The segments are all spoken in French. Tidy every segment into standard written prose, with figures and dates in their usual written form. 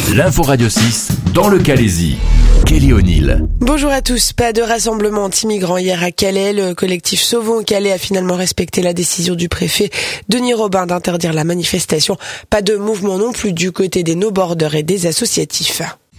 L'info Radio 6 dans le Calaisis. Kelly O'Neill. Bonjour à tous. Pas de rassemblement anti-migrants hier à Calais. Le collectif Sauvons Calais a finalement respecté la décision du préfet Denis Robin d'interdire la manifestation. Pas de mouvement non plus du côté des no-borders et des associatifs.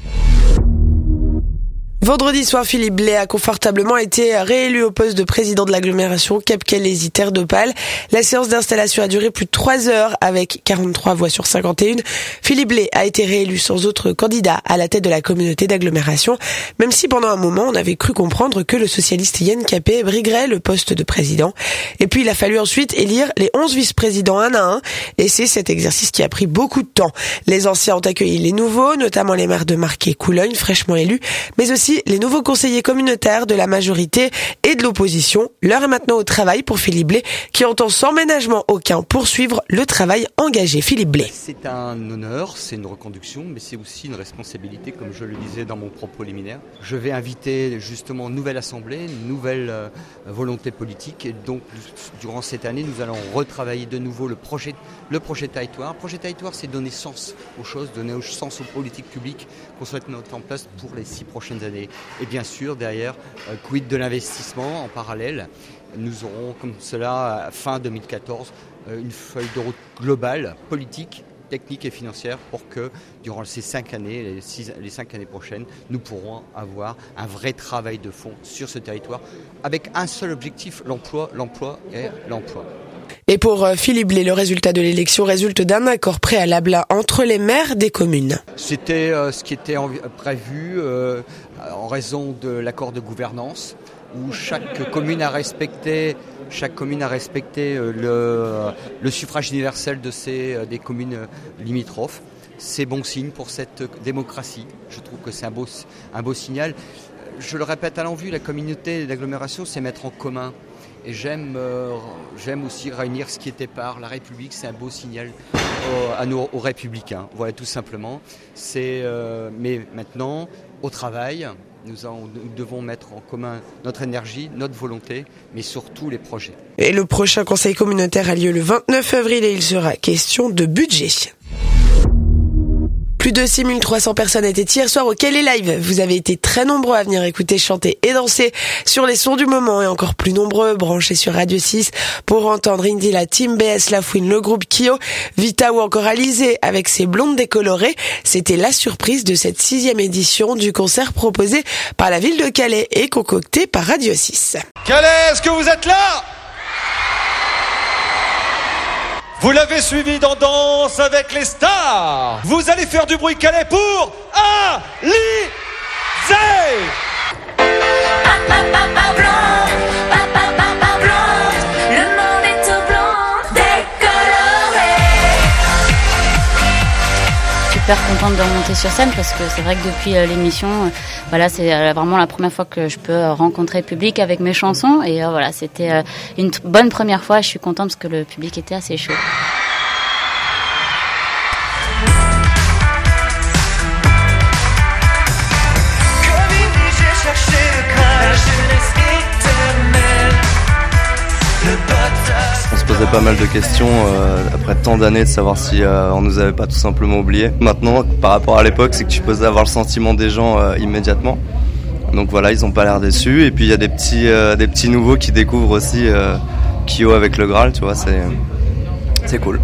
Vendredi soir, Philippe Blais a confortablement été réélu au poste de président de l'agglomération Cap-Calaisis-Terre d'Opale. La séance d'installation a duré plus de 3 heures avec 43 voix sur 51. Philippe Blais a été réélu sans autre candidat à la tête de la communauté d'agglomération, même si pendant un moment on avait cru comprendre que le socialiste Yann Capet briguerait le poste de président. Et puis il a fallu ensuite élire les 11 vice-présidents un à un, et c'est cet exercice qui a pris beaucoup de temps. Les anciens ont accueilli les nouveaux, notamment les maires de Marquet et Coulogne, fraîchement élus, mais aussi les nouveaux conseillers communautaires de la majorité et de l'opposition. L'heure est maintenant au travail pour Philippe Blais, qui entend sans ménagement aucun poursuivre le travail engagé. Philippe Blais. C'est un honneur, c'est une reconduction, mais c'est aussi une responsabilité, comme je le disais dans mon propos liminaire. Je vais inviter justement une nouvelle assemblée, une nouvelle volonté politique, et donc durant cette année, nous allons retravailler de nouveau le projet territoire. Le projet territoire, c'est donner sens aux choses, donner sens aux politiques publiques qu'on souhaite mettre en place pour les 6 prochaines années. Et bien sûr, derrière, quid de l'investissement en parallèle. Nous aurons comme cela, fin 2014, une feuille de route globale, politique, technique et financière pour que, durant ces 5 années, les 5 années prochaines, nous pourrons avoir un vrai travail de fond sur ce territoire avec un seul objectif, l'emploi, l'emploi et l'emploi. Et pour Philippe Blais, le résultat de l'élection résulte d'un accord préalable entre les maires des communes. C'était ce qui était prévu en raison de l'accord de gouvernance où chaque commune a respecté le suffrage universel des communes limitrophes. C'est bon signe pour cette démocratie. Je trouve que c'est un beau signal. Je le répète à l'envi, la communauté d'agglomération, c'est mettre en commun. Et j'aime aussi réunir ce qui était par la République, c'est un beau signal aux républicains. Voilà, tout simplement. Mais maintenant, au travail, nous devons mettre en commun notre énergie, notre volonté, mais surtout les projets. Et le prochain conseil communautaire a lieu le 29 avril et il sera question de budget. Plus de 6300 personnes étaient hier soir au Calais Live. Vous avez été très nombreux à venir écouter, chanter et danser sur les sons du moment et encore plus nombreux branchés sur Radio 6 pour entendre Indy, la Team BS, La Fouine, le groupe Kyo, Vita ou encore Alizé avec ses blondes décolorées. C'était la surprise de cette 6e édition du concert proposé par la ville de Calais et concocté par Radio 6. Calais, est-ce que vous êtes là ? Vous l'avez suivi dans Danse avec les stars. Vous allez faire du bruit Calais pour Alizé. Le monde est tout blanc, décoloré. Super contente de remonter sur scène parce que c'est vrai que depuis l'émission, c'est vraiment la première fois que je peux rencontrer le public avec mes chansons et c'était une bonne première fois. Je suis contente parce que le public était assez chaud. On se posait pas mal de questions après tant d'années de savoir si on nous avait pas tout simplement oubliés. Maintenant, par rapport à l'époque, c'est que tu peux avoir le sentiment des gens immédiatement. Donc voilà, ils ont pas l'air déçus. Et puis il y a des petits nouveaux qui découvrent aussi Kyo avec le Graal, tu vois, c'est cool.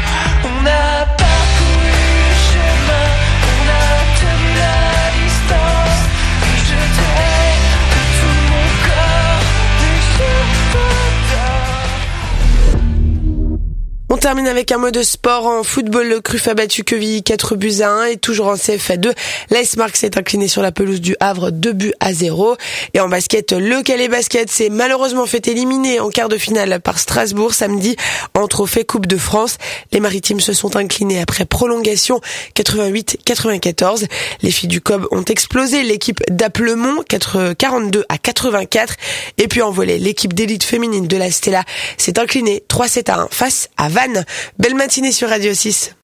On termine avec un mot de sport. En football, le CRUF a battu Quevilly 4-1 et toujours en CFA2, l'AS Marc s'est incliné sur la pelouse du Havre 2-0. Et en basket, le Calais Basket s'est malheureusement fait éliminer en quart de finale par Strasbourg samedi en trophée Coupe de France. Les Maritimes se sont inclinés après prolongation 88-94. Les filles du COB ont explosé l'équipe d'Aplemont 42-84. Et puis en volley, l'équipe d'élite féminine de la Stella s'est inclinée 3-7-1 face à Vannes. Belle matinée sur Radio 6.